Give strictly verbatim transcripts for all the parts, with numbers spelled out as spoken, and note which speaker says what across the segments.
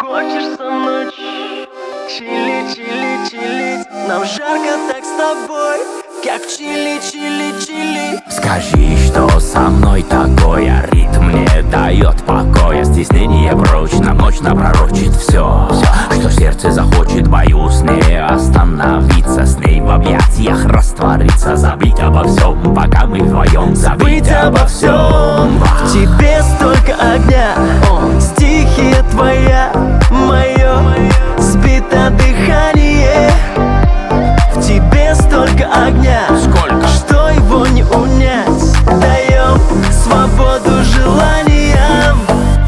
Speaker 1: Хочешь со мной чили, чили, чилить? Нам жарко так с тобой, как в чили, чили, чили.
Speaker 2: Скажи, что со мной такое, ритм не дает покоя. Стеснение прочно, ночь напророчит все, все, что сердце захочет. Боюсь не остановиться, с ней в объятиях раствориться. Забыть обо всем, пока мы вдвоем. Забыть обо всем.
Speaker 1: В тебе столько огня, стихия твоя, мое сбито дыхание. В тебе столько огня,
Speaker 2: Сколько?
Speaker 1: что его не унять. Даем свободу желаниям.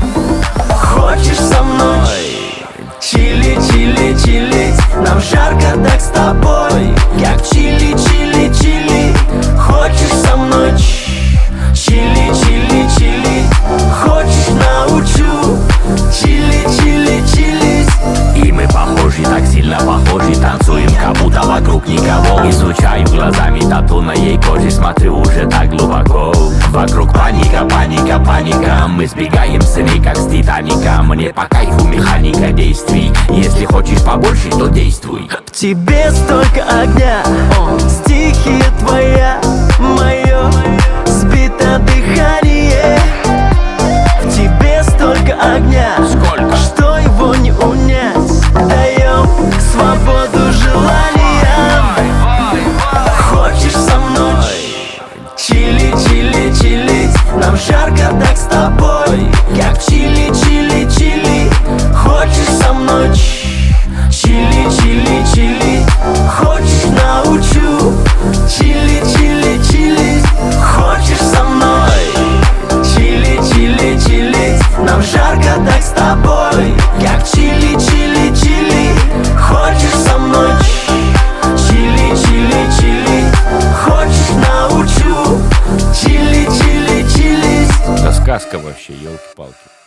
Speaker 1: Хочешь со мной чили, чили, чилить? Нам жарко так с тобой, как в чили, чили, чили. Хочешь со мной чили, чили, чили? Хочешь научу чили, чили, чилить?
Speaker 2: И мы похожи, так сильно похожи. Танцуем, как будто вокруг никого. Изучаю глазами тату на ей коже. Смотрю уже так глубоко. Вокруг паника, паника, паника. Мы сбегаем с ней, как с Титаника. Мне по кайфу механика действий. Если хочешь побольше, то действуй.
Speaker 1: В тебе столько огня, стихия твоя, мое сбито дыхание. В тебе столько огня,
Speaker 2: Сколько?
Speaker 1: что его не унять. Даем свободу желаниям. Хочешь со мной чили, чили, чилить? Нам жарко так с тобой, как в чили, чили, чили. Хочешь со мной чили, чили, чили? Хочешь научу чили, чили, чили? Хочешь со мной чили, чили, чилить? Нам жарко так с тобой, как чили, чили, чили. Хочешь со мной чили, чили, чили? Хочешь научу чили, чили, чилить?
Speaker 2: Это сказка вообще, елки-палки.